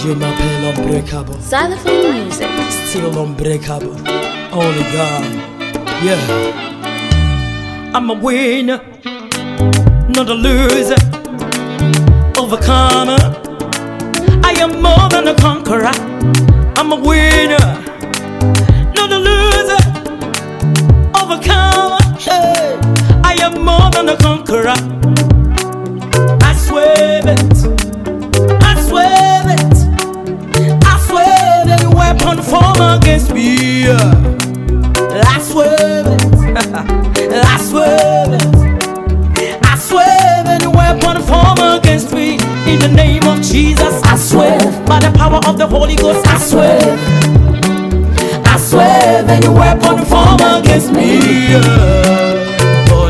DJ Mapel unbreakable. Xylophone music. Still unbreakable. Only God. Yeah. I'm a winner, not a loser. Overcomer. I am more than a conqueror. I'm a winner, not a loser. Overcomer. Hey. I am more than a conqueror. I swear it. I swear it. I swear that weapon formed against me. I swear it. I swear it. I swear that weapon formed against me. In the name of Jesus, I swear. By the power of the Holy Ghost, I swear. I swear that weapon formed against me. Oh,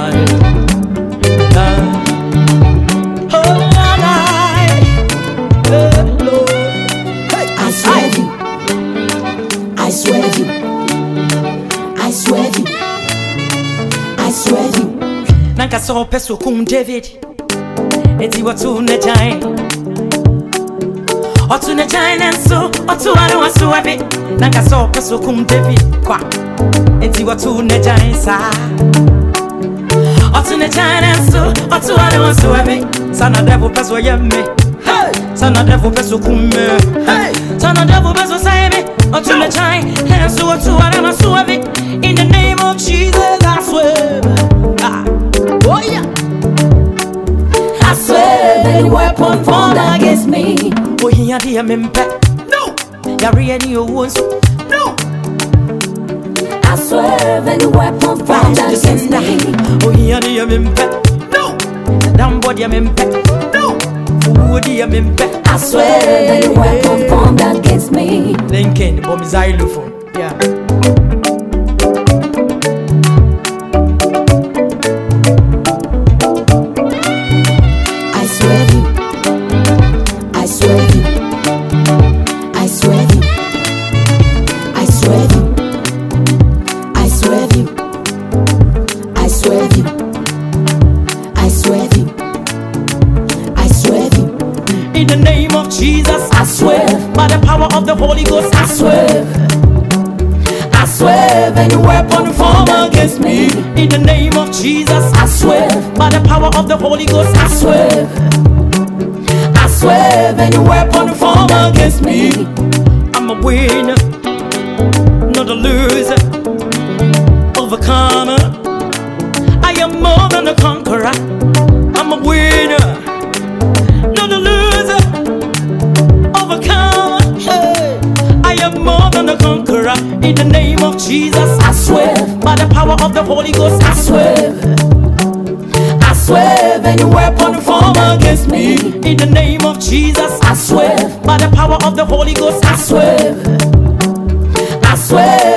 I swear you. I swear you. I swear you. I swear you. Nanka so peso kum David. Eti watu ne jain. Otu ne jain enso. Otu anu wasu ebi. Nanka so peso kum David. Kwa. Eti watu ne jain sa. Otu ne jain enso. Otu anu wasu ebi. Sana devil peso yemme. Hey. Sana devil peso kum me. Hey. Sana devil peso say me. Otu ne jain enso. Otu anu wasu ebi. In the name of Jesus, I swear. Oh yeah. I swear that the weapon formed against me. Oh yeah, dear mempe. No. Yari any ones. No. I swear that the weapon formed against me. Oh yeah, dear mempe. No. Damn body mempe. No. Oh dear mempe. I swear that the weapon formed against me. Lincoln, the bomb is xylophone. Yeah. In the name of Jesus, I swear. By the power of the Holy Ghost, I swear. I swear that the weapon formed against me. In the name of Jesus, I swear. By the power of the Holy Ghost, I swear. I swear that the weapon formed against me. I'm a winner, not a loser. Overcomer. I am more than a conqueror. I'm a winner, not a loser. Overcomer. Hey. I am more than a conqueror. In the name of Jesus, I swear. By the power of the Holy Ghost, I swear. I swear that the weapon formed against me. In the name of Jesus, I swear. By the power of the Holy Ghost, I swear. I swear